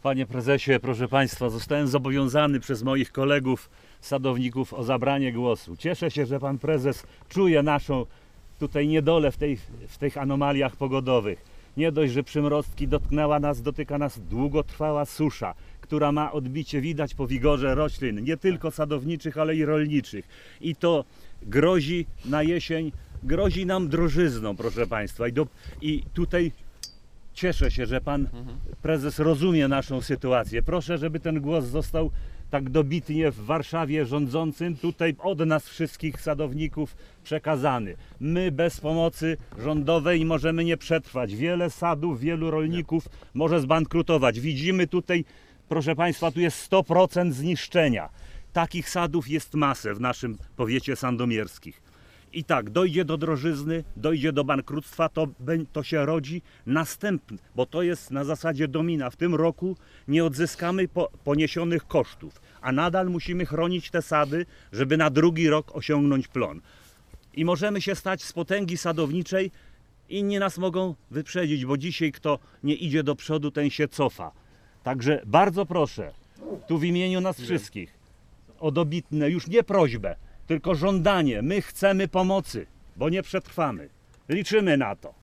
Panie prezesie, proszę państwa, zostałem zobowiązany przez moich kolegów sadowników o zabranie głosu. Cieszę się, że pan prezes czuje naszą tutaj niedolę w tych anomaliach pogodowych. Nie dość, że przymrozki dotyka nas długotrwała susza, która ma odbicie widać po wigorze roślin, nie tylko sadowniczych, ale i rolniczych. I to grozi na jesień, grozi nam drożyzną, proszę państwa. I tutaj cieszę się, że pan prezes rozumie naszą sytuację. Proszę, żeby ten głos został tak dobitnie w Warszawie rządzącym, tutaj od nas wszystkich sadowników przekazany. My bez pomocy rządowej możemy nie przetrwać. Wiele sadów, wielu rolników może zbankrutować. Widzimy tutaj, proszę państwa, tu jest 100% zniszczenia. Takich sadów jest masę w naszym powiecie sandomierskim. I tak, dojdzie do drożyzny, dojdzie do bankructwa, to się rodzi następny, bo to jest na zasadzie domina. W tym roku nie odzyskamy poniesionych kosztów, a nadal musimy chronić te sady, żeby na drugi rok osiągnąć plon. I możemy się stać z potęgi sadowniczej, inni nas mogą wyprzedzić, bo dzisiaj kto nie idzie do przodu, ten się cofa. Także bardzo proszę, tu w imieniu nas wszystkich, o dobitne, już nie prośbę, tylko żądanie. My chcemy pomocy, bo nie przetrwamy. Liczymy na to.